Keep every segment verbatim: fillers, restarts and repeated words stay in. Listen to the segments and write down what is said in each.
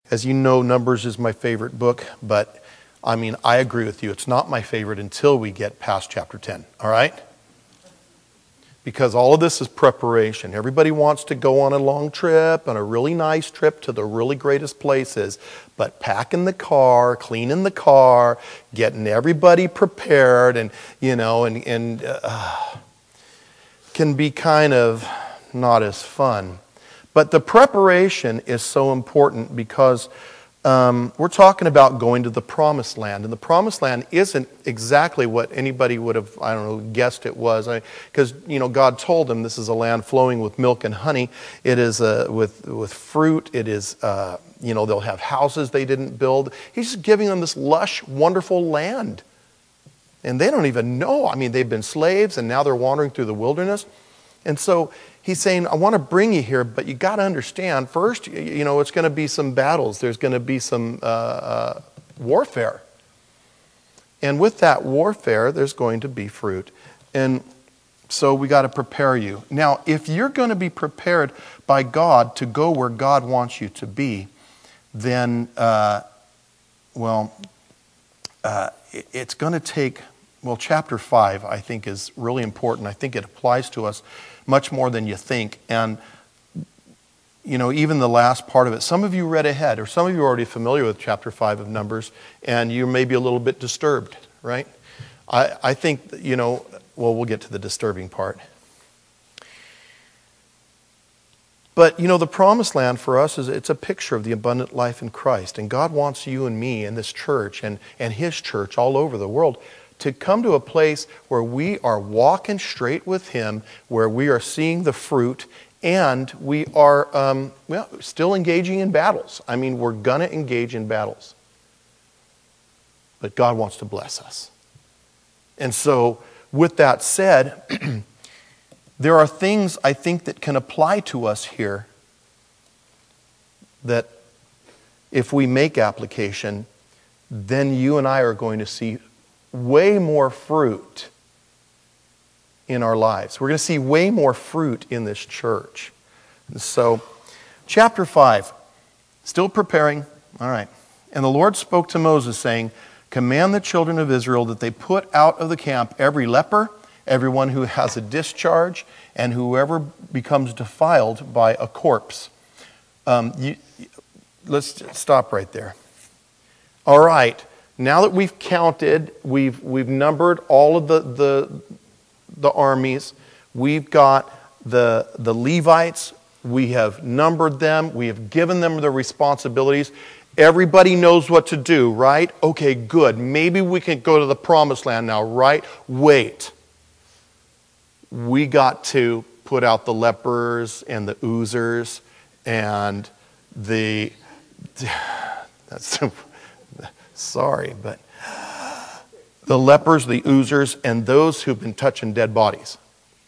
As you know, Numbers is my favorite book, but I mean, I agree with you. It's not my favorite until we get past chapter ten, all right? Because all of this is preparation. Everybody wants to go on a long trip, on a really nice trip to the really greatest places, but packing the car, cleaning the car, getting everybody prepared, and, you know, and, and uh, can be kind of not as fun. But the preparation is so important because um, we're talking about going to the promised land. And the promised land isn't exactly what anybody would have, I don't know, guessed it was. Because, you know, God told them this is a land flowing with milk and honey. It is uh, with, with fruit. It is, uh, you know, they'll have houses they didn't build. He's just giving them this lush, wonderful land. And they don't even know. I mean, they've been slaves and now they're wandering through the wilderness. And so he's saying, I want to bring you here, but you got to understand, first, you know, it's going to be some battles. There's going to be some uh, uh, warfare. And with that warfare, there's going to be fruit. And so we got to prepare you. Now, if you're going to be prepared by God to go where God wants you to be, then, uh, well, uh, it, it's going to take, well, chapter five, I think, is really important. I think it applies to us much more than you think. And, you know, even the last part of it, some of you read ahead, or some of you are already familiar with chapter five of Numbers, and you may be a little bit disturbed, right? I, I think, you know, well, we'll get to the disturbing part. But, you know, the promised land for us is it's a picture of the abundant life in Christ. And God wants you and me and this church and, and His church all over the world to come to a place where we are walking straight with Him, where we are seeing the fruit, and we are um, well, still engaging in battles. I mean, we're going to engage in battles. But God wants to bless us. And so, with that said, there are things I think that can apply to us here that if we make application, then you and I are going to see way more fruit in our lives. We're going to see way more fruit in this church. And so, chapter five, still preparing. All right. And the Lord spoke to Moses, saying, command the children of Israel that they put out of the camp every leper, everyone who has a discharge, and whoever becomes defiled by a corpse. Um, you, let's stop right there. All right. Now that we've counted, we've we've numbered all of the the, the armies. We've got the the Levites. We have numbered them. We have given them their responsibilities. Everybody knows what to do, right? Okay, good. Maybe we can go to the promised land now, right? Wait. We got to put out the lepers and the oozers and the that's sorry, but the lepers, the oozers, and those who've been touching dead bodies.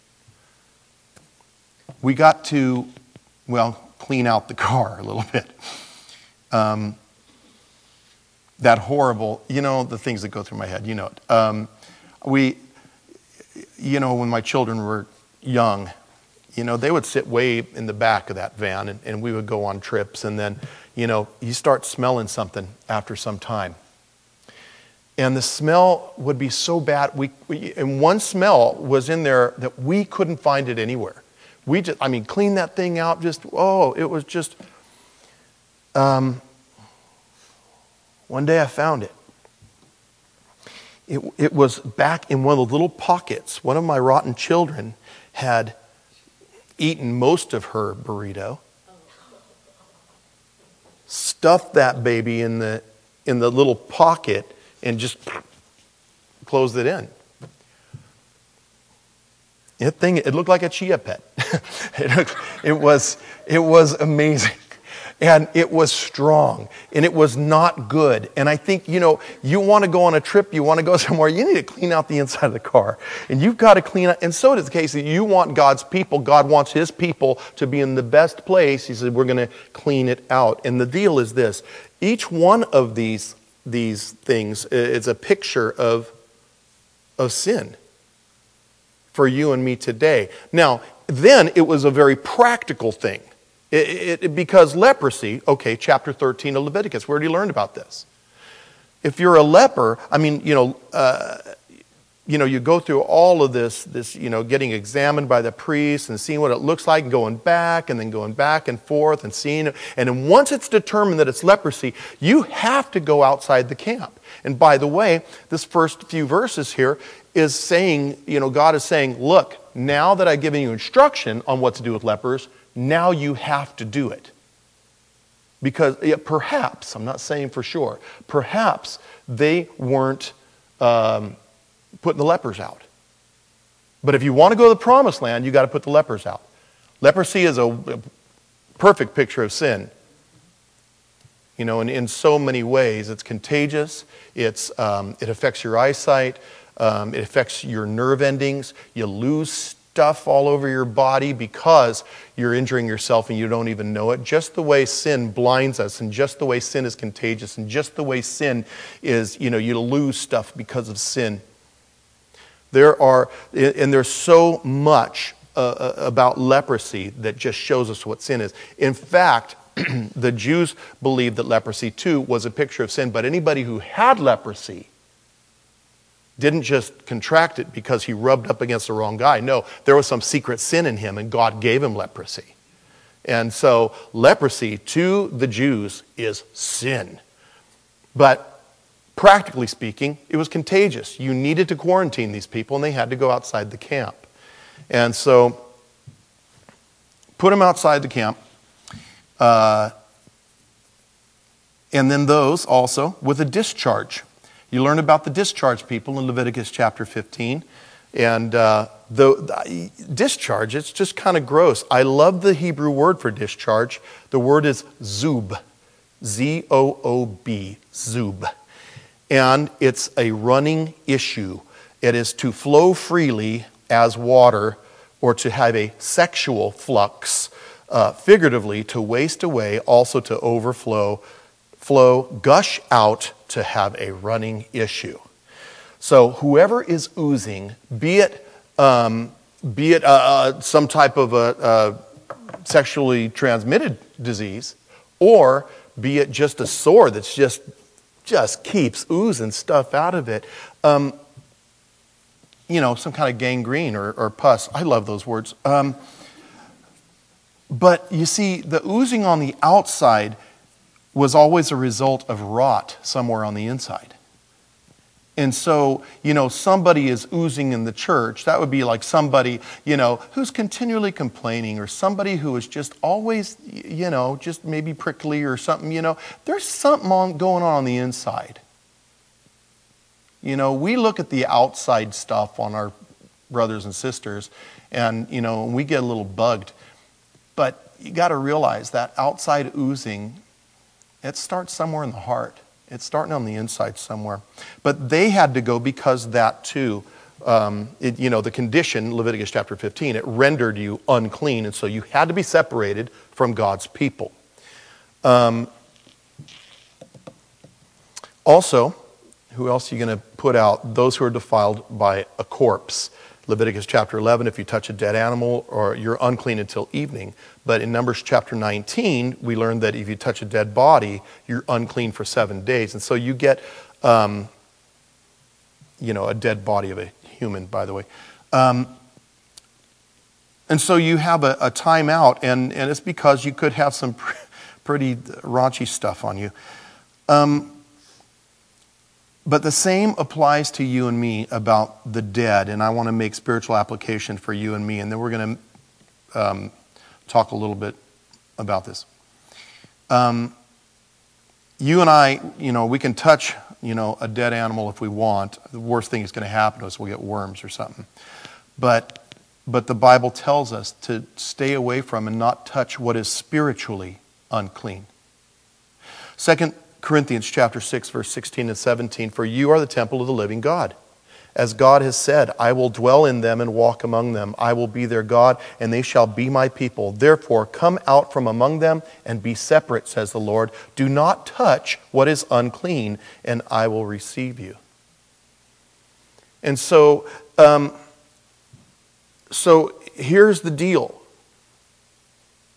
We got to, well, clean out the car a little bit. Um, that horrible, you know, the things that go through my head, you know it. Um, we, you know, when my children were young, you know, they would sit way in the back of that van and, and we would go on trips, and then, you know, you start smelling something after some time. And the smell would be so bad. We, we and one smell was in there that we couldn't find it anywhere. We just, I mean, clean that thing out. Just, oh, it was just, um, one day I found it. It, it was back in one of the little pockets. One of my rotten children had eaten most of her burrito, stuffed that baby in the in the little pocket, and just closed it in. It thing it looked like a chia pet. it, looked, it was it was amazing. And it was strong, and it was not good. And I think, you know, you want to go on a trip, you want to go somewhere, you need to clean out the inside of the car. And you've got to clean out, and so does the case that you want God's people, God wants His people to be in the best place. He said, we're going to clean it out. And the deal is this, each one of these, these things is a picture of, of sin for you and me today. Now, then it was a very practical thing. It, it, because leprosy, okay, chapter thirteen of Leviticus, where do you learn about this? If you're a leper, I mean, you know, uh, you know, you go through all of this, this, you know, getting examined by the priest and seeing what it looks like and going back and then going back and forth and seeing it. And then once it's determined that it's leprosy, you have to go outside the camp. And by the way, this first few verses here is saying, you know, God is saying, look, now that I've given you instruction on what to do with lepers, now you have to do it. Because yeah, perhaps, I'm not saying for sure, perhaps they weren't um, putting the lepers out. But if you want to go to the promised land, you got to put the lepers out. Leprosy is a, a perfect picture of sin. You know, in, in so many ways. It's contagious. It's, um, it affects your eyesight. Um, it affects your nerve endings. You lose stuff all over your body because you're injuring yourself and you don't even know it. Just the way sin blinds us, and just the way sin is contagious, and just the way sin is, you know, you lose stuff because of sin. There are, and there's so much uh, about leprosy that just shows us what sin is. In fact, the Jews believed that leprosy too was a picture of sin, but anybody who had leprosy didn't just contract it because he rubbed up against the wrong guy. No, there was some secret sin in him, and God gave him leprosy. And so leprosy to the Jews is sin. But practically speaking, it was contagious. You needed to quarantine these people, and they had to go outside the camp. And so, put them outside the camp. Uh, and then those also with a discharge. You learn about the discharge people in Leviticus chapter fifteen. And uh, the, the discharge, it's just kind of gross. I love the Hebrew word for discharge. The word is zoob. Z O O B, zoob. And it's a running issue. It is to flow freely as water, or to have a sexual flux, uh, figuratively, to waste away, also to overflow, flow, gush out, to have a running issue. So whoever is oozing, be it um, be it uh, uh, some type of a, a sexually transmitted disease, or be it just a sore that's just just keeps oozing stuff out of it. Um, you know, some kind of gangrene or, or pus. I love those words. Um, but you see, the oozing on the outside was always a result of rot somewhere on the inside. And so, you know, somebody is oozing in the church. That would be like somebody, you know, who's continually complaining, or somebody who is just always, you know, just maybe prickly or something, you know. There's something on, going on on the inside. You know, we look at the outside stuff on our brothers and sisters, and, you know, we get a little bugged. But you got to realize that outside oozing, it starts somewhere in the heart. It's starting on the inside somewhere. But they had to go because that too, um, it, you know, the condition, Leviticus chapter fifteen, it rendered you unclean. And so you had to be separated from God's people. Um, also, who else are you going to put out? Those who are defiled by a corpse. Leviticus chapter eleven, if you touch a dead animal, or you're unclean until evening. But in Numbers chapter nineteen, we learned that if you touch a dead body, you're unclean for seven days. And so you get, um, you know, a dead body of a human, by the way. Um, and so you have a, a time out, and, and it's because you could have some pr- pretty raunchy stuff on you. Um, But the same applies to you and me about the dead, and I want to make spiritual application for you and me, and then we're going to um, talk a little bit about this. Um, you and I, you know, we can touch, you know, a dead animal if we want. The worst thing that's going to happen to us, we'll get worms or something. But, but the Bible tells us to stay away from and not touch what is spiritually unclean. Second Corinthians chapter six, verse sixteen and seventeen, for you are the temple of the living God. As God has said, I will dwell in them and walk among them. I will be their God, and they shall be my people. Therefore, come out from among them and be separate, says the Lord. Do not touch what is unclean, and I will receive you. And so, um, so here's the deal.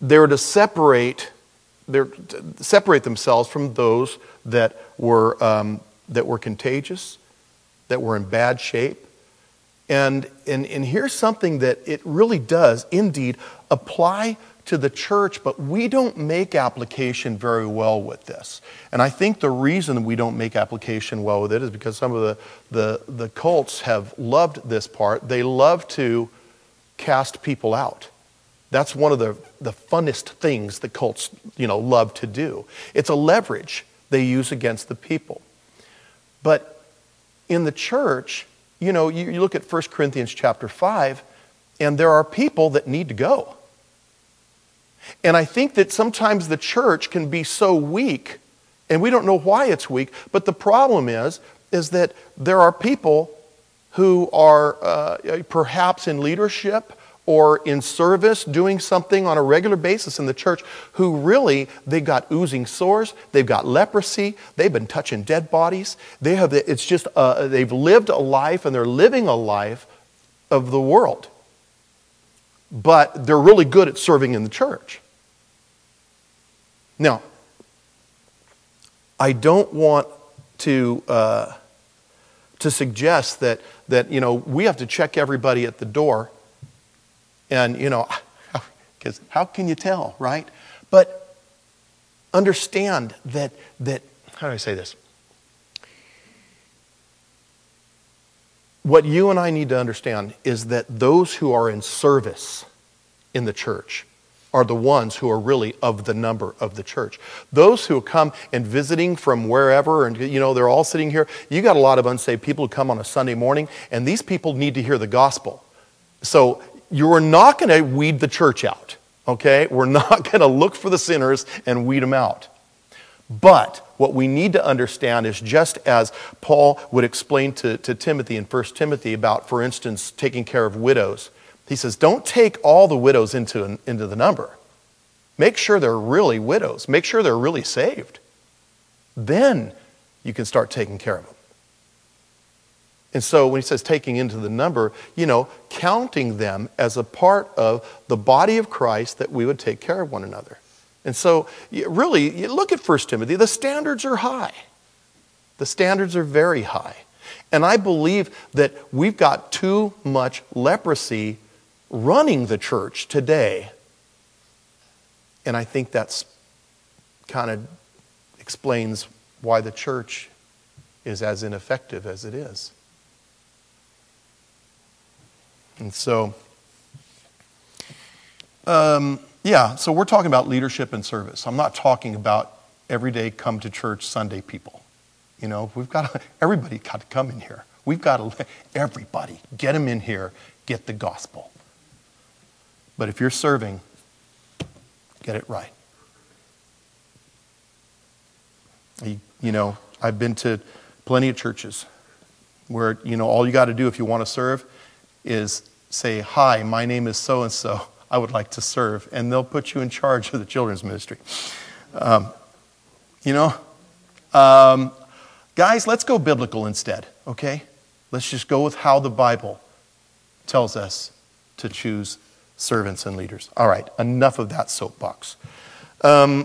they're to separate, they're to separate themselves from those that were um, that were contagious, that were in bad shape. And, and, and here's something that it really does indeed apply to the church, but we don't make application very well with this. And I think the reason we don't make application well with it is because some of the, the, the cults have loved this part. They love to cast people out. That's one of the, the funnest things the cults, you know, love to do. It's a leverage they use against the people. But in the church, you know, you, you look at First Corinthians chapter five, and there are people that need to go. And I think that sometimes the church can be so weak, and we don't know why it's weak, but the problem is, is that there are people who are uh, perhaps in leadership or in service doing something on a regular basis in the church who really, they've got oozing sores, they've got leprosy, they've been touching dead bodies. They have, it's just, uh, they've lived a life and they're living a life of the world. But they're really good at serving in the church. Now, I don't want to uh, to suggest that that you know we have to check everybody at the door, and you know, because how can you tell, right? But understand that that how do I say this? What you and I need to understand is that those who are in service in the church are the ones who are really of the number of the church. Those who come and visiting from wherever, and you know, they're all sitting here. You got a lot of unsaved people who come on a Sunday morning, and these people need to hear the gospel. So you're not going to weed the church out, okay? We're not going to look for the sinners and weed them out. But what we need to understand is, just as Paul would explain to, to Timothy in First Timothy about, for instance, taking care of widows. He says, don't take all the widows into, into the number. Make sure they're really widows. Make sure they're really saved. Then you can start taking care of them. And so when he says taking into the number, you know, counting them as a part of the body of Christ, that we would take care of one another. And so really, you look at First Timothy, the standards are high. The standards are very high. And I believe that we've got too much leprosy running the church today. And I think that's kind of explains why the church is as ineffective as it is. And so, um, yeah, so we're talking about leadership and service. I'm not talking about everyday come to church Sunday people. You know, we've got to, everybody got to come in here. We've got to, everybody, get them in here, get the gospel. But if you're serving, get it right. You, you know, I've been to plenty of churches where, you know, all you got to do if you want to serve is say, hi, my name is so-and-so. I would like to serve. And they'll put you in charge of the children's ministry. Um, you know, um, guys, let's go biblical instead, okay? Let's just go with how the Bible tells us to choose servants and leaders. All right, enough of that soapbox. Um,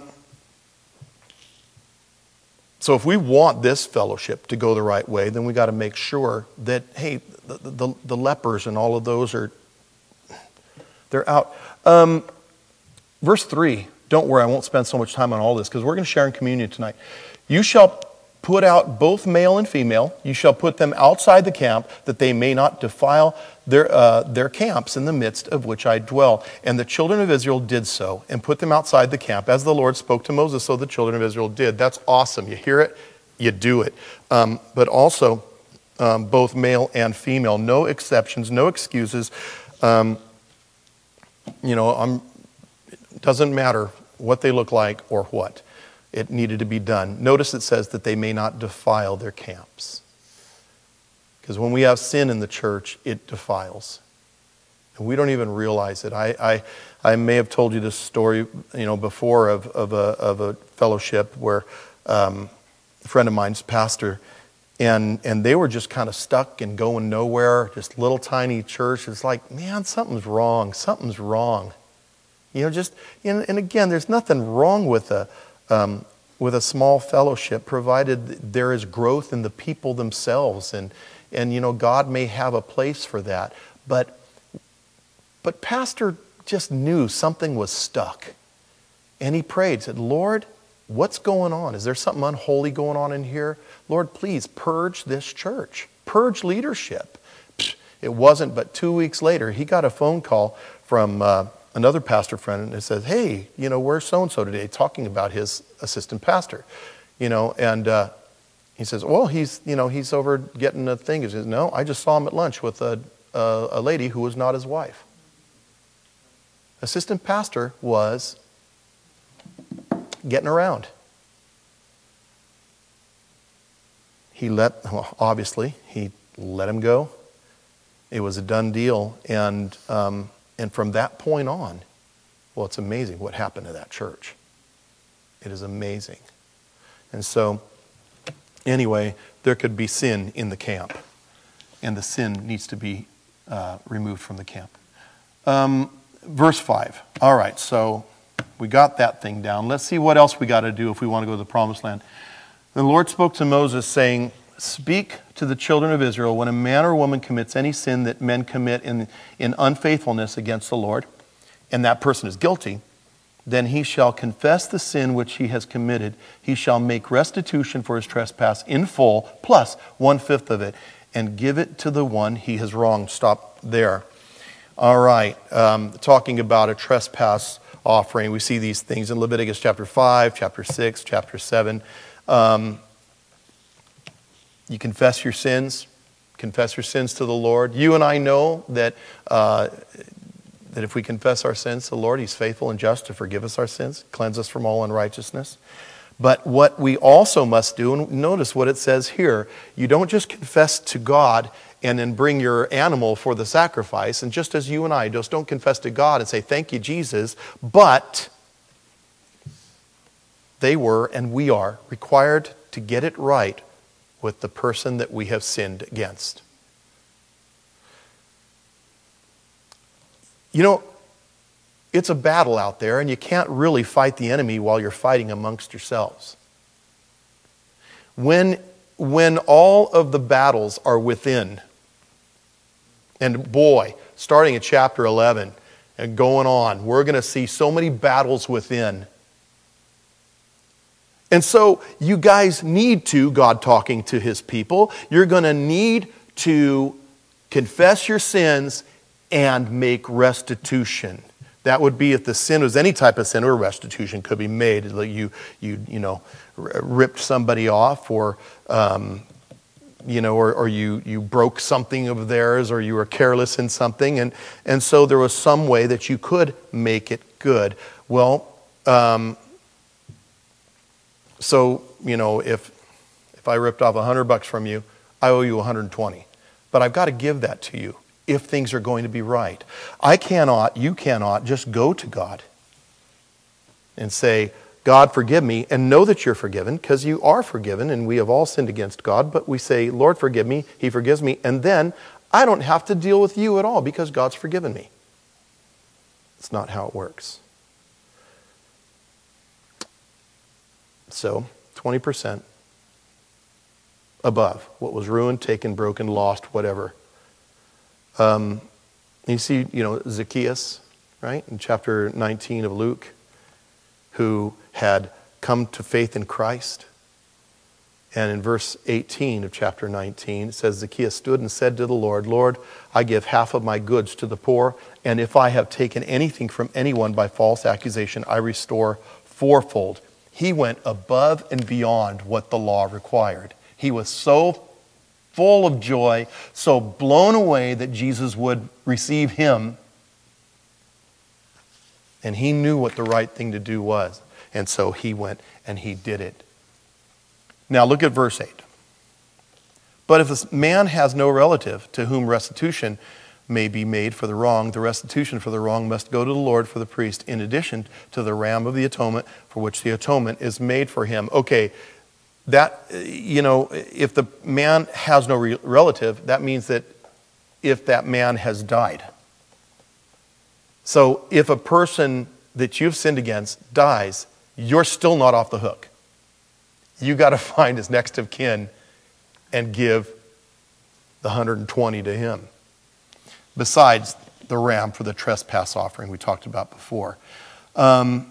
so if we want this fellowship to go the right way, then we got to make sure that, hey, the, the, the lepers and all of those are, they're out. Um, verse three, don't worry, I won't spend so much time on all this because we're going to share in communion tonight. You shall put out both male and female. You shall put them outside the camp, that they may not defile their uh, their camps in the midst of which I dwell. And the children of Israel did so, and put them outside the camp. As the Lord spoke to Moses, so the children of Israel did. That's awesome. You hear it, you do it. Um, but also, um, both male and female. No exceptions, no excuses. Um, you know, I'm, it doesn't matter what they look like or what. It needed to be done. Notice it says that they may not defile their camps. Because when we have sin in the church, it defiles. And we don't even realize it. I, I, I may have told you this story, you know, before of, of, a, of a fellowship where um, a friend of mine's pastor, and, and they were just kind of stuck and going nowhere, just little tiny church. It's like, man, something's wrong. Something's wrong. You know, just, and, and again, there's nothing wrong with a, um, with a small fellowship, provided there is growth in the people themselves. And, and you know, God may have a place for that. But, but Pastor just knew something was stuck. And he prayed, said, Lord, what's going on? Is there something unholy going on in here? Lord, please purge this church. Purge leadership. It wasn't but two weeks later, he got a phone call from uh, another pastor friend and says, hey, you know, where's so-and-so today? Talking about his assistant pastor. You know, and uh, he says, well, he's, you know, he's over getting a thing. He says, no, I just saw him at lunch with a, a, a lady who was not his wife. Assistant pastor was getting around. He let, well, obviously, he let him go. It was a done deal. And um, and from that point on, well, it's amazing what happened to that church. It is amazing. And so, anyway, there could be sin in the camp. And the sin needs to be uh, removed from the camp. Um, verse five. All right, so we got that thing down. Let's see what else we got to do if we want to go to the promised land. The Lord spoke to Moses, saying, speak to the children of Israel, when a man or woman commits any sin that men commit in, in unfaithfulness against the Lord, and that person is guilty, then he shall confess the sin which he has committed. He shall make restitution for his trespass in full, plus one-fifth of it, and give it to the one he has wronged. Stop there. All right, um, talking about a trespass offering. We see these things in Leviticus chapter five, chapter six, chapter seven. Um, you confess your sins. Confess your sins to the Lord. You and I know that uh, that if we confess our sins to the Lord, He's faithful and just to forgive us our sins, cleanse us from all unrighteousness. But what we also must do, and notice what it says here, you don't just confess to God and then bring your animal for the sacrifice. And just as you and I just don't confess to God and say, thank you, Jesus, but they were and we are required to get it right with the person that we have sinned against. You know, it's a battle out there, and you can't really fight the enemy while you're fighting amongst yourselves. When, when all of the battles are within, and boy, starting at chapter eleven and going on, we're going to see so many battles within. And so you guys need to, God talking to His people, you're going to need to confess your sins and make restitution. That would be if the sin was any type of sin, or restitution could be made. Like you, you, you know, ripped somebody off, or um, you know, or, or you you broke something of theirs, or you were careless in something, and and so there was some way that you could make it good. Well, um, so you know, if if I ripped off a hundred bucks from you, I owe you a hundred and twenty, but I've got to give that to you if things are going to be right. I cannot, you cannot just go to God and say, God, forgive me, and know that you're forgiven, because you are forgiven, and we have all sinned against God, but we say, Lord, forgive me, He forgives me, and then I don't have to deal with you at all because God's forgiven me. It's not how it works. So, twenty percent above what was ruined, taken, broken, lost, whatever. Um, you see, you know, Zacchaeus, right, in chapter nineteen of Luke, who had come to faith in Christ. And in verse eighteen of chapter nineteen, it says, Zacchaeus stood and said to the Lord, Lord, I give half of my goods to the poor, and if I have taken anything from anyone by false accusation, I restore fourfold. He went above and beyond what the law required. He was so full of joy, so blown away that Jesus would receive him. And he knew what the right thing to do was. And so he went and he did it. Now look at verse eight. But if a man has no relative to whom restitution may be made for the wrong, the restitution for the wrong must go to the Lord for the priest, in addition to the ram of the atonement, for which the atonement is made for him. Okay, that, you know, if the man has no re- relative, that means that if that man has died. So if a person that you've sinned against dies, you're still not off the hook. You got to find his next of kin and give the one hundred twenty to him. Besides the ram for the trespass offering we talked about before. Um,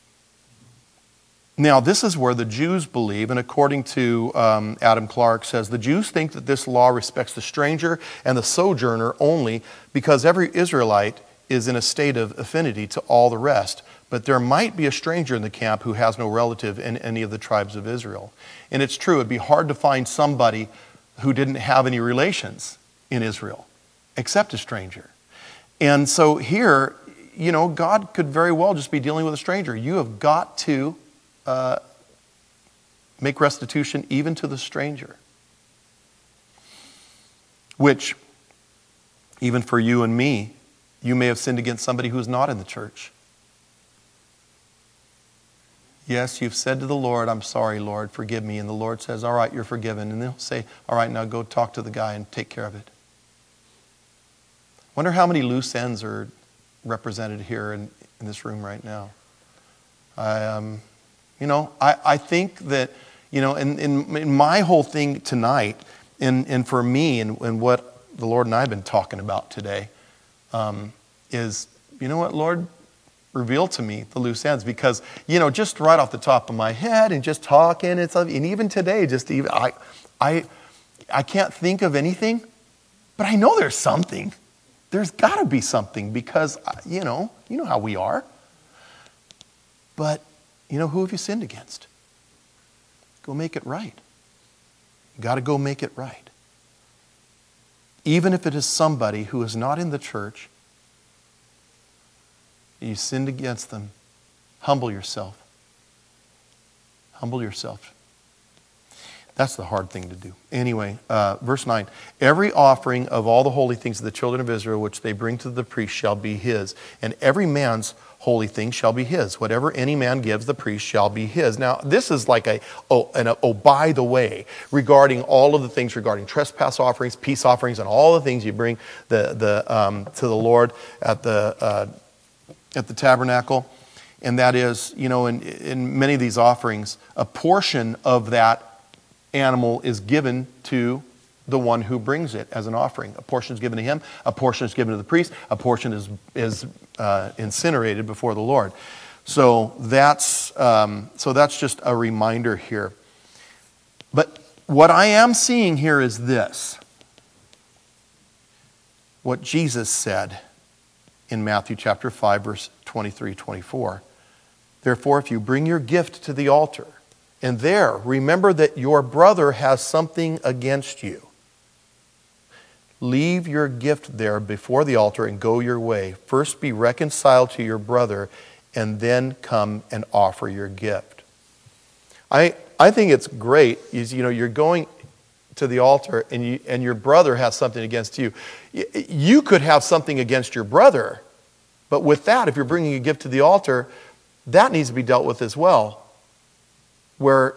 now, this is where the Jews believe, and according to um, Adam Clark says, the Jews think that this law respects the stranger and the sojourner only because every Israelite is in a state of affinity to all the rest. But there might be a stranger in the camp who has no relative in any of the tribes of Israel. And it's true, it'd be hard to find somebody who didn't have any relations in Israel, except a stranger. And so here, you know, God could very well just be dealing with a stranger. You have got to uh, make restitution even to the stranger. Which, even for you and me, you may have sinned against somebody who's not in the church. Yes, you've said to the Lord, I'm sorry, Lord, forgive me. And the Lord says, all right, you're forgiven. And they'll say, all right, now go talk to the guy and take care of it. Wonder how many loose ends are represented here in, in this room right now. I, um, you know, I, I think that, you know, in, in, in my whole thing tonight, and, and for me, and, and what the Lord and I have been talking about today, um, is, you know what, Lord, reveal to me the loose ends. Because, you know, just right off the top of my head and just talking and stuff, and even today, just even, I, I, I can't think of anything, but I know there's something. There's got to be something because, you know, you know how we are. But, you know, who have you sinned against? Go make it right. You got to go make it right. Even if it is somebody who is not in the church, you sinned against them, humble yourself. Humble yourself. That's the hard thing to do. Anyway, uh, verse nine. Every offering of all the holy things of the children of Israel which they bring to the priest shall be his. And every man's holy thing shall be his. Whatever any man gives the priest shall be his. Now, this is like a, oh, an, a, oh, by the way, regarding all of the things regarding trespass offerings, peace offerings, and all the things you bring the, the, um, to the Lord at the, uh, at the tabernacle. And that is, you know, in, in many of these offerings, a portion of that animal is given to the one who brings it as an offering. A portion is given to him, a portion is given to the priest, a portion is is uh, incinerated before the Lord. So that's um, so that's just a reminder here. But what I am seeing here is this: what Jesus said in Matthew chapter five, verse twenty-three, twenty-four. Therefore, if you bring your gift to the altar, and there, remember that your brother has something against you. Leave your gift there before the altar and go your way. First be reconciled to your brother, and then come and offer your gift. I I think it's great. Is, you know, you're going to the altar, and you and your brother has something against you. You could have something against your brother, but with that, if you're bringing a gift to the altar, that needs to be dealt with as well. Where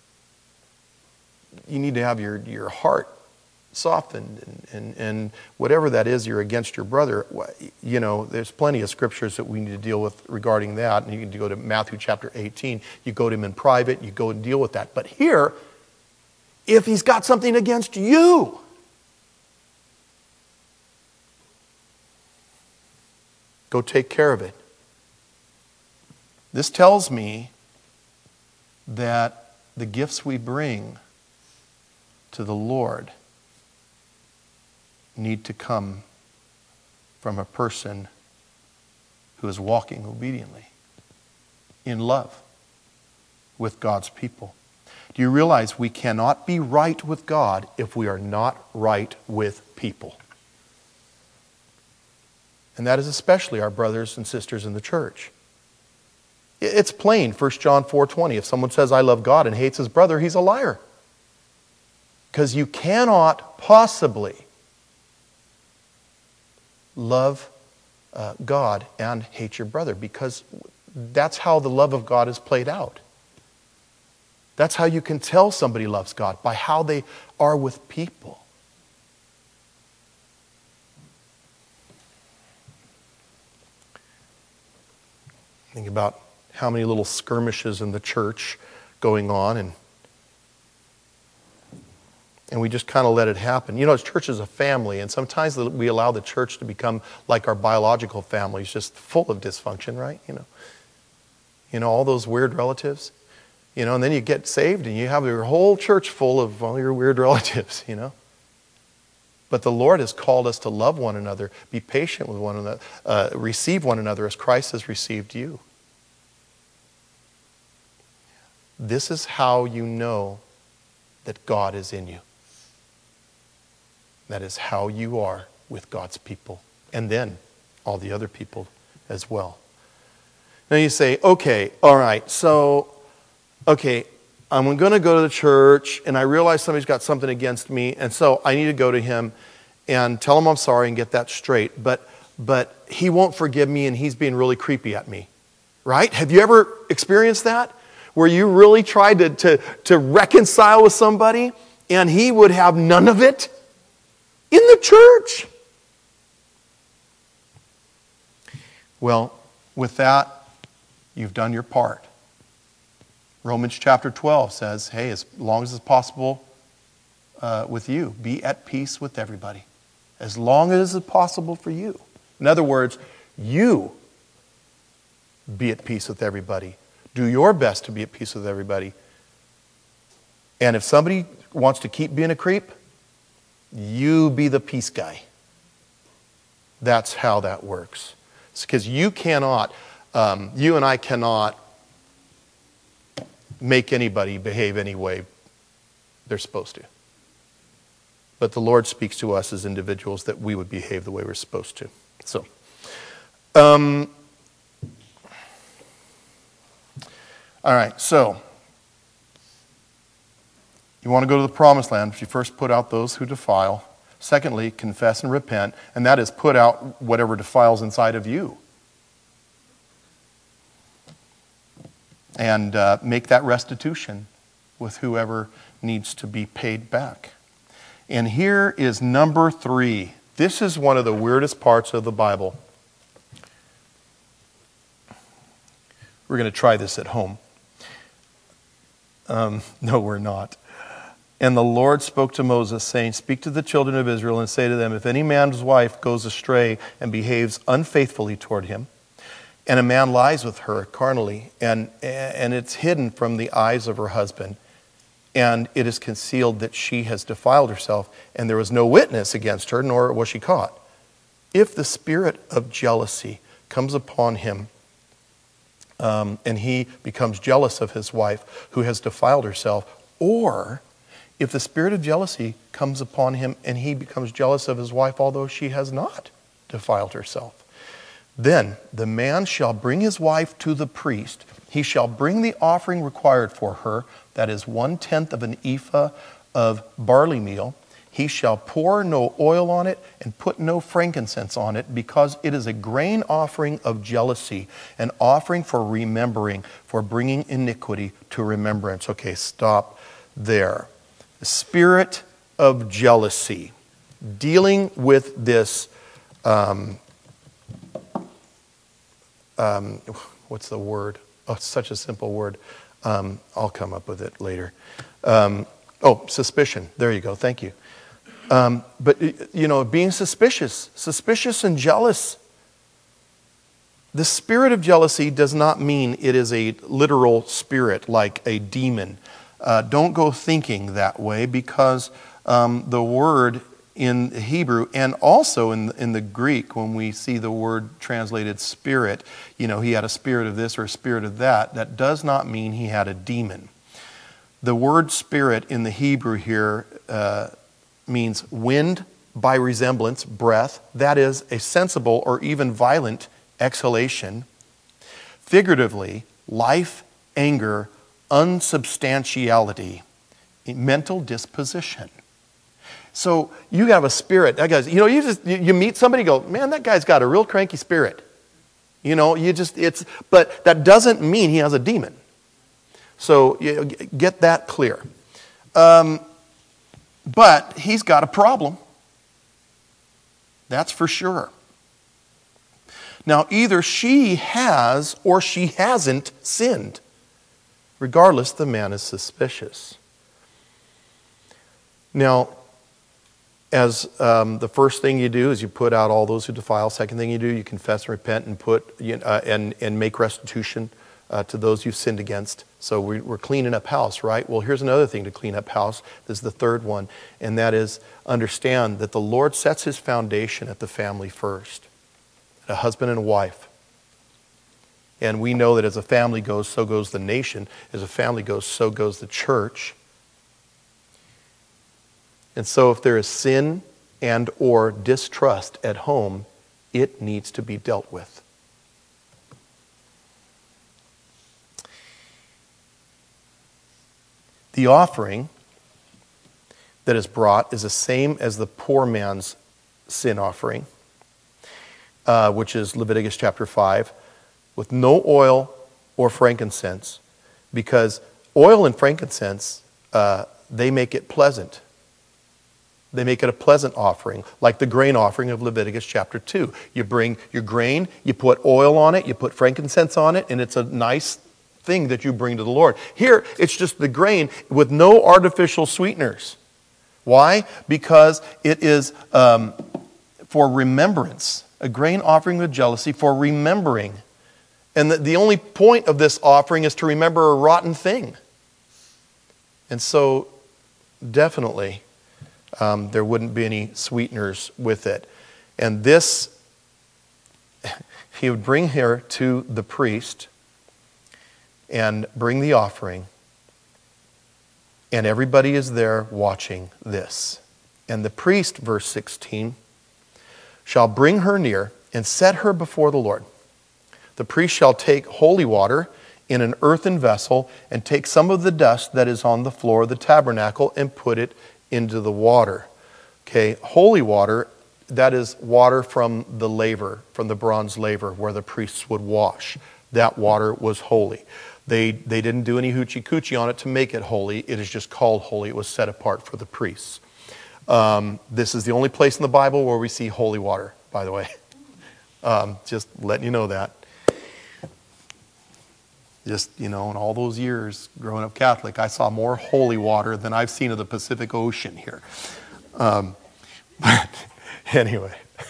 you need to have your, your heart softened and, and, and whatever that is you're against your brother, you know, there's plenty of scriptures that we need to deal with regarding that. And you can go to Matthew chapter eighteen. You go to him in private, you go and deal with that. But here, if he's got something against you, go take care of it. This tells me that the gifts we bring to the Lord need to come from a person who is walking obediently in love with God's people. Do you realize we cannot be right with God if we are not right with people? And that is especially our brothers and sisters in the church. It's plain, First John four twenty. If someone says, I love God and hates his brother, he's a liar. Because you cannot possibly love uh, God and hate your brother, because that's how the love of God is played out. That's how you can tell somebody loves God, by how they are with people. Think about how many little skirmishes in the church going on, and and we just kind of let it happen. You know, the church is a family, and sometimes we allow the church to become like our biological family, it's just full of dysfunction, right? You know, you know all those weird relatives. You know, and then you get saved, and you have your whole church full of all your weird relatives. You know. But the Lord has called us to love one another, be patient with one another, uh, receive one another as Christ has received you. This is how you know that God is in you. That is how you are with God's people, and then all the other people as well. Now you say, okay, all right, so, okay, I'm going to go to the church, and I realize somebody's got something against me, and so I need to go to him and tell him I'm sorry and get that straight. But, but he won't forgive me, and he's being really creepy at me. Right? Have you ever experienced that? Where you really tried to, to, to reconcile with somebody, and he would have none of it? In the church. Well, with that, you've done your part. Romans chapter twelve says, hey, as long as it's possible uh, with you, be at peace with everybody. As long as it's possible for you. In other words, you be at peace with everybody. Do your best to be at peace with everybody. And if somebody wants to keep being a creep, you be the peace guy. That's how that works. It's because you cannot, um, you and I cannot make anybody behave any way they're supposed to. But the Lord speaks to us as individuals that we would behave the way we're supposed to. So, um, all right, so you want to go to the promised land, but you first put out those who defile. Secondly, confess and repent, and that is put out whatever defiles inside of you. And uh, make that restitution with whoever needs to be paid back. And here is number three. This is one of the weirdest parts of the Bible. We're going to try this at home. Um, no, we're not. And the Lord spoke to Moses, saying, speak to the children of Israel and say to them, if any man's wife goes astray and behaves unfaithfully toward him, and a man lies with her carnally, and, and it's hidden from the eyes of her husband, and it is concealed that she has defiled herself, and there was no witness against her, nor was she caught. If the spirit of jealousy comes upon him, um, and he becomes jealous of his wife who has defiled herself, or if the spirit of jealousy comes upon him and he becomes jealous of his wife although she has not defiled herself, then the man shall bring his wife to the priest. He shall bring the offering required for her, that is one-tenth of an ephah of barley meal. He shall pour no oil on it and put no frankincense on it, because it is a grain offering of jealousy, an offering for remembering, for bringing iniquity to remembrance. Okay, stop there. The spirit of jealousy, dealing with this, um, um, what's the word? Oh, it's such a simple word. Um, I'll come up with it later. Um, oh, suspicion. There you go. Thank you. Um, but, you know, being suspicious, suspicious and jealous. The spirit of jealousy does not mean it is a literal spirit like a demon. Uh, don't go thinking that way, because um, the word in Hebrew and also in, in the Greek, when we see the word translated spirit, you know, he had a spirit of this or a spirit of that, that does not mean he had a demon. The word spirit in the Hebrew here uh, means wind by resemblance, breath, that is a sensible or even violent exhalation. Figuratively, life, anger, unsubstantiality, mental disposition. So you have a spirit. That guy's, you know, you just you, you meet somebody, go, man, that guy's got a real cranky spirit. You know, you just it's, but that doesn't mean he has a demon. So you know, get that clear. Um, but he's got a problem. That's for sure. Now, either she has or she hasn't sinned. Regardless, the man is suspicious. Now, as um, the first thing you do is you put out all those who defile. Second thing you do, you confess and repent and put uh, and and make restitution uh, to those you've sinned against. So we, we're cleaning up house, right? Well, here's another thing to clean up house. This is the third one, and that is understand that the Lord sets His foundation at the family first, a husband and a wife. And we know that as a family goes, so goes the nation. As a family goes, so goes the church. And so if there is sin and or distrust at home, it needs to be dealt with. The offering that is brought is the same as the poor man's sin offering, uh, which is Leviticus chapter five, with no oil or frankincense, because oil and frankincense, uh, they make it pleasant. They make it a pleasant offering, like the grain offering of Leviticus chapter two. You bring your grain, you put oil on it, you put frankincense on it, and it's a nice thing that you bring to the Lord. Here, it's just the grain with no artificial sweeteners. Why? Because it is um, for remembrance. A grain offering with jealousy for remembering. And the, the only point of this offering is to remember a rotten thing. And so, definitely, Um, there wouldn't be any sweeteners with it. And this, he would bring her to the priest and bring the offering. And everybody is there watching this. And the priest, verse sixteen, shall bring her near and set her before the Lord. The priest shall take holy water in an earthen vessel and take some of the dust that is on the floor of the tabernacle and put it into the water. Okay, holy water, that is water from the laver, from the bronze laver where the priests would wash. That water was holy. They they didn't do any hoochie coochie on it to make it holy. It is just called holy. It was set apart for the priests. Um, this is the only place in the Bible where we see holy water, by the way. Um, just letting you know that. Just, you know, in all those years growing up Catholic, I saw more holy water than I've seen of the Pacific Ocean here. Um, but anyway.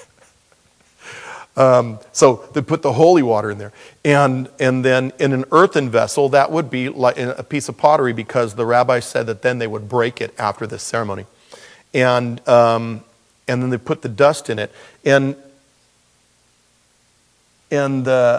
Um, so they put the holy water in there. And and then in an earthen vessel, that would be like a piece of pottery, because the rabbi said that then they would break it after this ceremony. And, um, and then they put the dust in it. And, and the...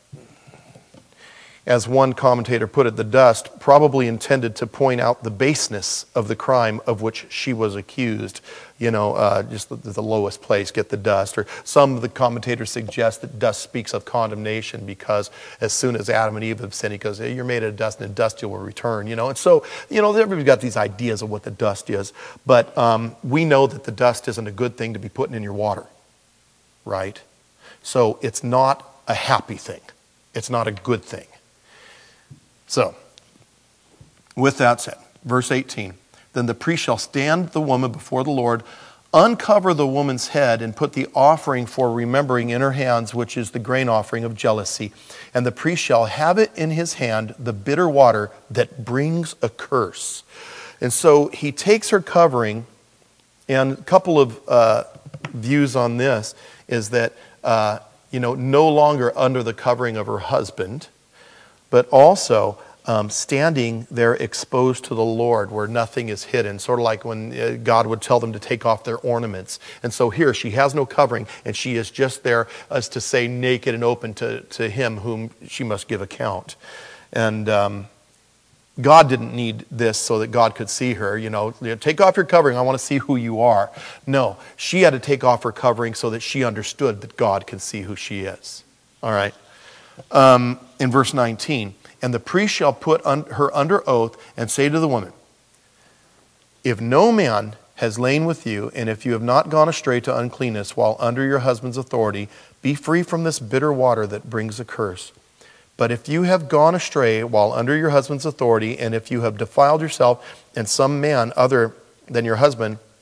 As one commentator put it, the dust probably intended to point out the baseness of the crime of which she was accused. You know, uh, just the, the lowest place, get the dust. Or some of the commentators suggest that dust speaks of condemnation, because as soon as Adam and Eve have sinned, he goes, hey, you're made of dust, and in dust you will return. You know, and so, you know, everybody's got these ideas of what the dust is. But um, we know that the dust isn't a good thing to be putting in your water, right? So it's not a happy thing. It's not a good thing. So, with that said, verse eighteen, then the priest shall stand the woman before the Lord, uncover the woman's head, and put the offering for remembering in her hands, which is the grain offering of jealousy. And the priest shall have it in his hand, the bitter water that brings a curse. And so he takes her covering, and a couple of uh, views on this is that, uh, you know, no longer under the covering of her husband, but also um, standing there exposed to the Lord where nothing is hidden, sort of like when God would tell them to take off their ornaments. And so here she has no covering, and she is just there as to say naked and open to, to him whom she must give account. And um, God didn't need this so that God could see her. You know, take off your covering, I want to see who you are. No, she had to take off her covering so that she understood that God can see who she is. All right. Um, in verse nineteen, and the priest shall put un- her under oath and say to the woman, if no man has lain with you, and if you have not gone astray to uncleanness while under your husband's authority, be free from this bitter water that brings a curse. But if you have gone astray while under your husband's authority, and if you have defiled yourself, and some man other than your husband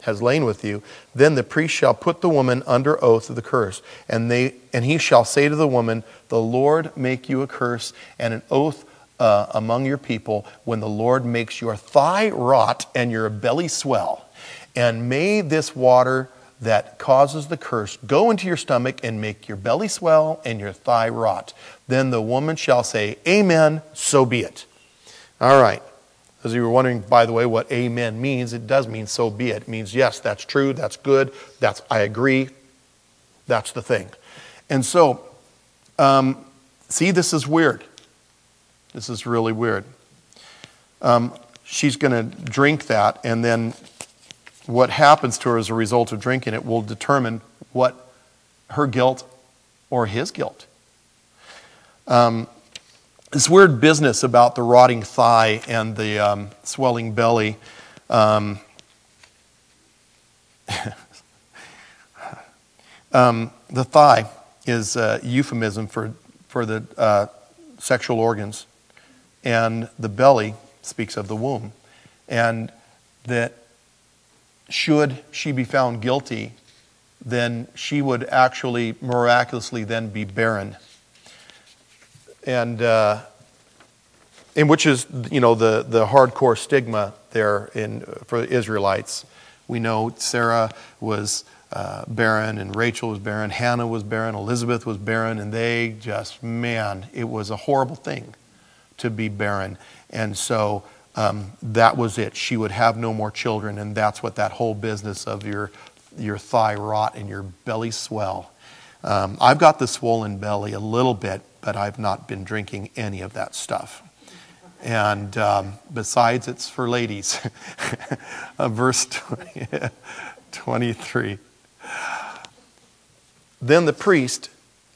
has lain with you, then the priest shall put the woman under oath of the curse, and they and he shall say to the woman, the Lord make you a curse and an oath uh, among your people when the Lord makes your thigh rot and your belly swell. And may this water that causes the curse go into your stomach and make your belly swell and your thigh rot. Then the woman shall say, Amen, so be it. All right. As you were wondering, by the way, what amen means, it does mean so be it. It means, yes, that's true, that's good, that's I agree, that's the thing. And so, um, see, this is weird. This is really weird. Um, she's going to drink that, and then what happens to her as a result of drinking it will determine what her guilt or his guilt. Um, this weird business about the rotting thigh and the um, swelling belly. Um, um, the thigh is a euphemism for, for the uh, sexual organs, and the belly speaks of the womb. And that should she be found guilty, then she would actually miraculously then be barren. And uh, and which is, you know, the, the hardcore stigma there in for the Israelites. We know Sarah was uh, barren, and Rachel was barren, Hannah was barren, Elizabeth was barren, and they just, man, it was a horrible thing to be barren. And so um, that was it. She would have no more children, and that's what that whole business of your your thigh rot and your belly swell. Um, I've got the swollen belly a little bit, but I've not been drinking any of that stuff. And um, besides, it's for ladies. uh, verse twenty-three. Then the priest,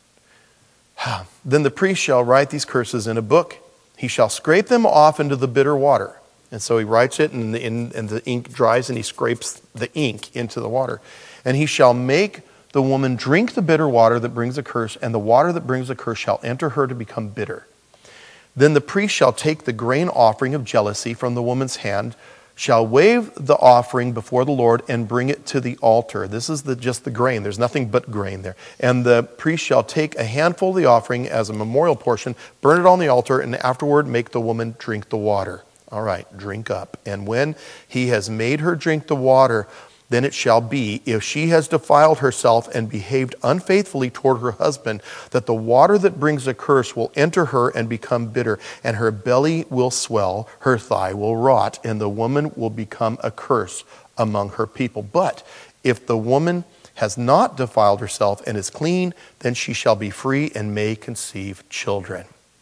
then the priest shall write these curses in a book. He shall scrape them off into the bitter water. And so he writes it, and the, and the ink dries, and he scrapes the ink into the water. And he shall make the woman drink the bitter water that brings a curse, and the water that brings a curse shall enter her to become bitter. Then the priest shall take the grain offering of jealousy from the woman's hand, shall wave the offering before the Lord, and bring it to the altar. This is the, just the grain. There's nothing but grain there. And the priest shall take a handful of the offering as a memorial portion, burn it on the altar, and afterward make the woman drink the water. All right, drink up. And when he has made her drink the water, then it shall be, if she has defiled herself and behaved unfaithfully toward her husband, that the water that brings a curse will enter her and become bitter, and her belly will swell, her thigh will rot, and the woman will become a curse among her people. But if the woman has not defiled herself and is clean, then she shall be free and may conceive children.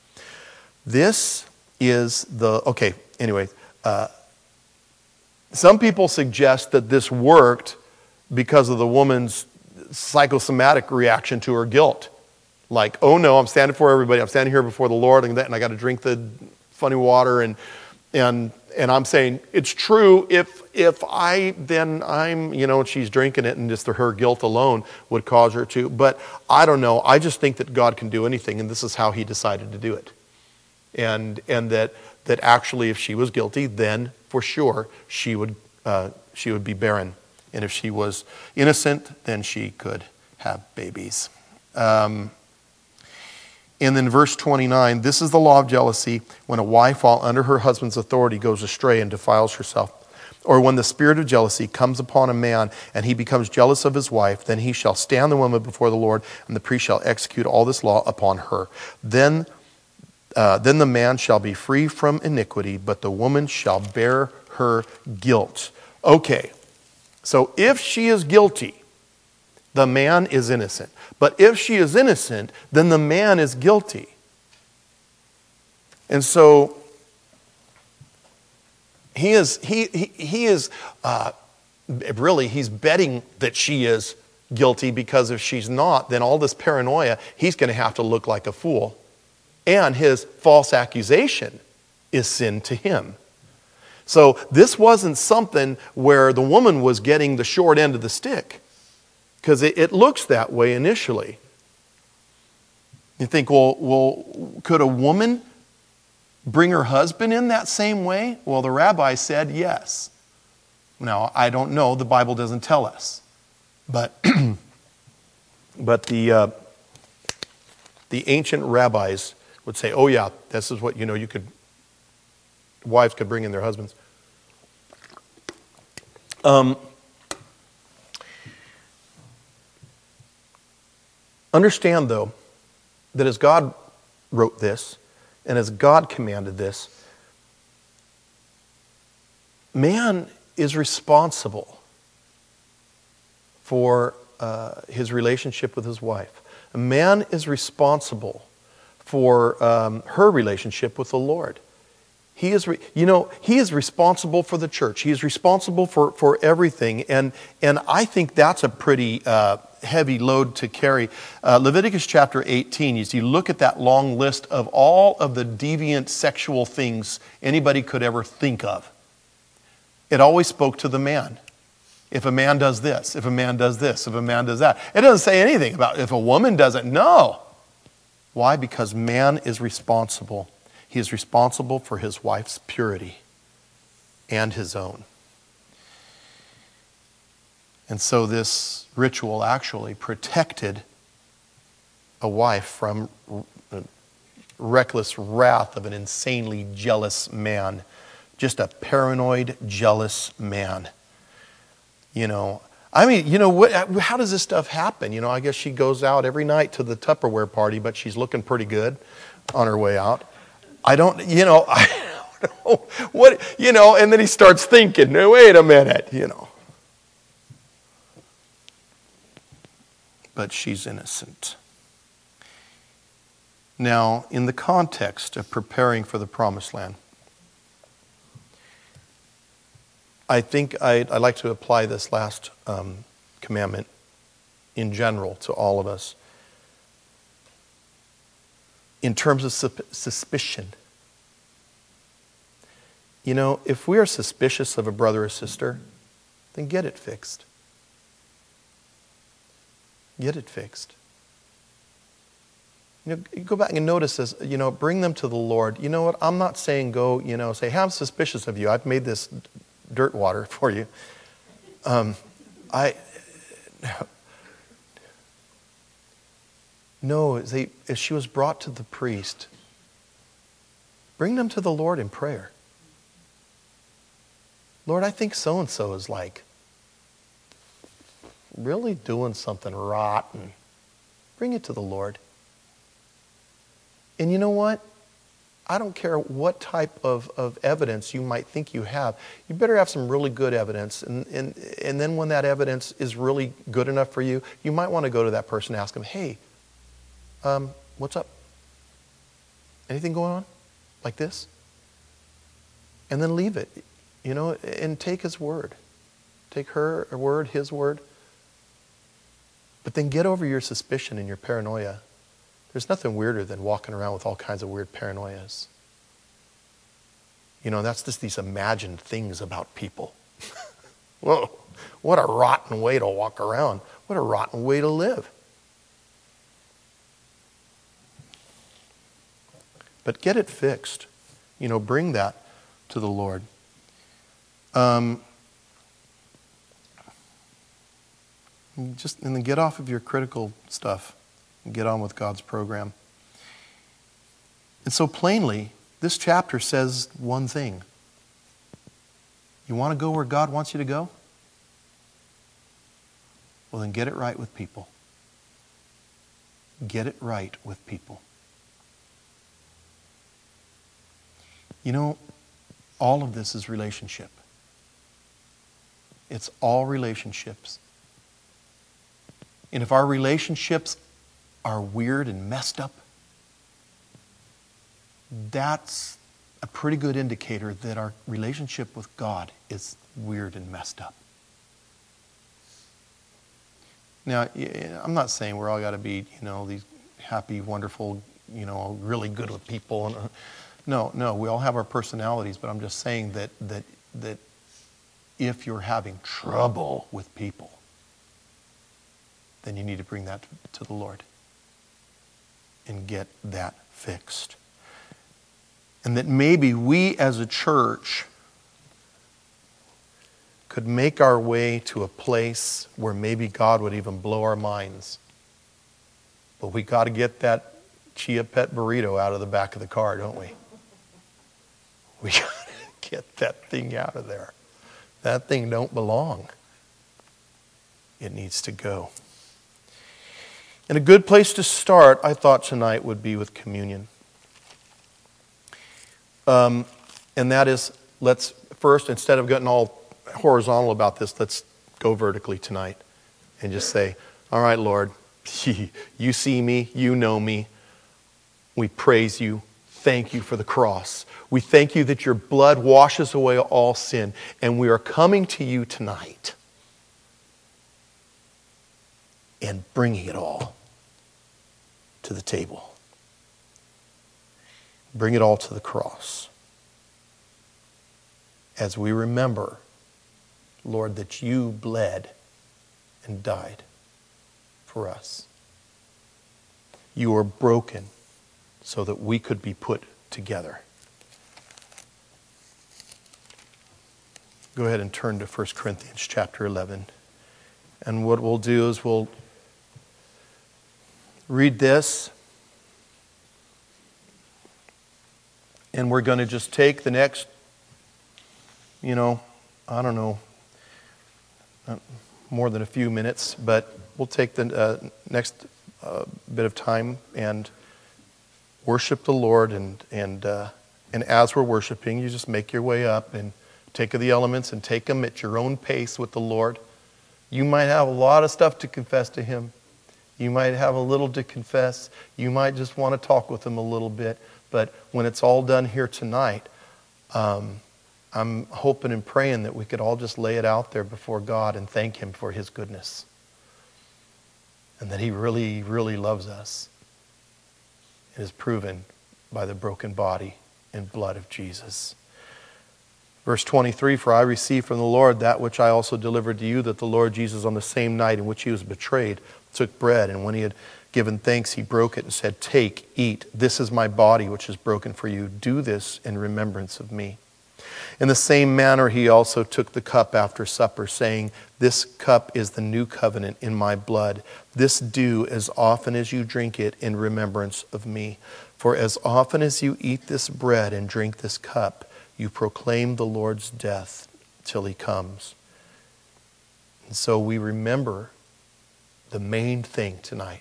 This is the, okay, anyway, uh, some people suggest that this worked because of the woman's psychosomatic reaction to her guilt. Like, oh no, I'm standing for everybody. I'm standing here before the Lord, and, that, and I got to drink the funny water. And and and I'm saying it's true. If if I then I'm you know she's drinking it, and just her guilt alone would cause her to. But I don't know. I just think that God can do anything, and this is how He decided to do it. And and that that actually, if she was guilty, then for sure she would uh, she would be barren, and if she was innocent, then she could have babies. Um, and then verse twenty-nine, this is the law of jealousy: when a wife, while under her husband's authority, goes astray and defiles herself, or when the spirit of jealousy comes upon a man and he becomes jealous of his wife, then he shall stand the woman before the Lord, and the priest shall execute all this law upon her. Then Uh, then the man shall be free from iniquity, but the woman shall bear her guilt. Okay, so if she is guilty, the man is innocent. But if she is innocent, then the man is guilty. And so he is he he, he is uh, really he's betting that she is guilty, because if she's not, then all this paranoia, he's going to have to look like a fool. And his false accusation is sin to him. So this wasn't something where the woman was getting the short end of the stick, because it, it looks that way initially. You think, well, well, could a woman bring her husband in that same way? Well, the rabbi said yes. Now, I don't know. The Bible doesn't tell us. But, but the, uh, the ancient rabbis would say, oh yeah, this is what, you know, you could, wives could bring in their husbands. Um, understand, though, that as God wrote this, and as God commanded this, man is responsible for uh, his relationship with his wife. A man is responsible for um, her relationship with the Lord. He is, re- you know, he is responsible for the church. He is responsible for, for everything. And, and I think that's a pretty uh, heavy load to carry. Uh, Leviticus chapter eighteen, as you look at that long list of all of the deviant sexual things anybody could ever think of, it always spoke to the man. If a man does this, if a man does this, if a man does that. It doesn't say anything about if a woman does it. No. Why? Because man is responsible. He is responsible for his wife's purity and his own. And so this ritual actually protected a wife from reckless wrath of an insanely jealous man. Just a paranoid, jealous man. You know, I mean, you know, what? How does this stuff happen? You know, I guess she goes out every night to the Tupperware party, but she's looking pretty good on her way out. I don't, you know, I don't know what, you know, and then he starts thinking, no, wait a minute, you know. But she's innocent. Now, in the context of preparing for the promised land, I think I'd, I'd like to apply this last um, commandment in general to all of us. In terms of su- suspicion. You know, if we are suspicious of a brother or sister, then get it fixed. Get it fixed. You know, you go back and notice this, you know, bring them to the Lord. You know what, I'm not saying go, you know, say, hey, I'm suspicious of you. I've made this dirt water for you. Um, I... No, they, if she was brought to the priest, bring them to the Lord in prayer. Lord, I think so-and-so is like really doing something rotten. Bring it to the Lord. And you know what? I don't care what type of, of evidence you might think you have. You better have some really good evidence. And, and, and then when that evidence is really good enough for you, you might want to go to that person and ask them, hey, Um, what's up? Anything going on like this? And then leave it, you know, and take his word. Take her word, his word. But then get over your suspicion and your paranoia. There's nothing weirder than walking around with all kinds of weird paranoias. You know, that's just these imagined things about people. Whoa, what a rotten way to walk around. What a rotten way to live. But get it fixed. You know, bring that to the Lord. Um, just and then get off of your critical stuff and get on with God's program. And so plainly, this chapter says one thing. You want to go where God wants you to go? Well, then get it right with people. Get it right with people. You know, all of this is relationship. It's all relationships. And if our relationships are weird and messed up, that's a pretty good indicator that our relationship with God is weird and messed up. Now, I'm not saying we're all got to be, you know, these happy, wonderful, you know, really good with people. And, no, no, we all have our personalities, but I'm just saying that that that if you're having trouble with people, then you need to bring that to the Lord and get that fixed. And that maybe we as a church could make our way to a place where maybe God would even blow our minds. But we got to get that Chia Pet burrito out of the back of the car, don't we? We got to get that thing out of there. That thing don't belong. It needs to go. And a good place to start, I thought tonight, would be with communion. Um, and that is, let's first, instead of getting all horizontal about this, let's go vertically tonight and just say, all right, Lord, you see me, you know me. We praise you. Thank you for the cross. We thank you that your blood washes away all sin. And we are coming to you tonight and bringing it all to the table. Bring it all to the cross. As we remember, Lord, that you bled and died for us. You were broken so that we could be put together. Go ahead and turn to First Corinthians chapter eleven. And what we'll do is we'll read this. And we're going to just take the next, you know, I don't know, not more than a few minutes, but we'll take the uh, next uh, bit of time and worship the Lord. And and uh, and as we're worshiping, you just make your way up and take of the elements and take them at your own pace with the Lord. You might have a lot of stuff to confess to Him. You might have a little to confess. You might just want to talk with Him a little bit. But when it's all done here tonight, um, I'm hoping and praying that we could all just lay it out there before God and thank Him for His goodness. And that He really, really loves us. It is proven by the broken body and blood of Jesus. Verse twenty-three, for I received from the Lord that which I also delivered to you, that the Lord Jesus on the same night in which He was betrayed took bread, and when He had given thanks, He broke it and said, take, eat, this is my body which is broken for you. Do this in remembrance of me. In the same manner He also took the cup after supper, saying, this cup is the new covenant in my blood. This do as often as you drink it in remembrance of me. For as often as you eat this bread and drink this cup, you proclaim the Lord's death till He comes. And so we remember the main thing tonight.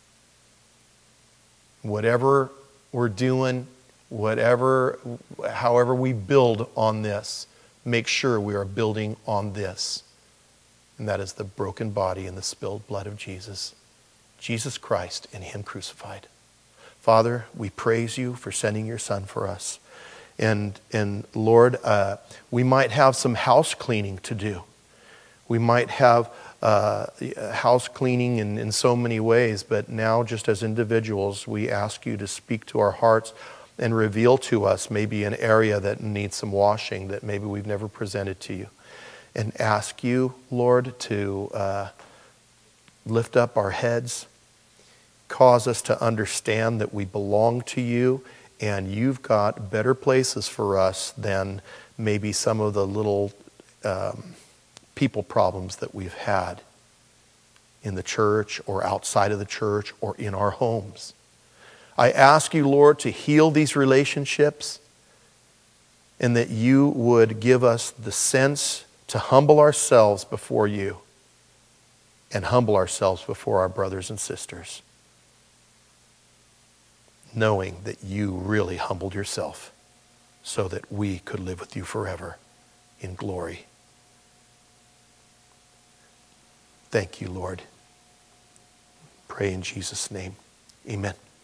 Whatever we're doing, whatever, however we build on this, make sure we are building on this. And that is the broken body and the spilled blood of Jesus. Jesus Christ and Him crucified. Father, we praise you for sending your Son for us. And, and Lord, uh, we might have some house cleaning to do. We might have uh, house cleaning in, in so many ways, but now just as individuals, we ask you to speak to our hearts and reveal to us maybe an area that needs some washing that maybe we've never presented to you. And ask you, Lord, to uh, lift up our heads, cause us to understand that we belong to you, and you've got better places for us than maybe some of the little um, people problems that we've had in the church or outside of the church or in our homes. I ask you, Lord, to heal these relationships, and that you would give us the sense to humble ourselves before you and humble ourselves before our brothers and sisters, knowing that you really humbled yourself so that we could live with you forever in glory. Thank you, Lord. Pray in Jesus' name. Amen.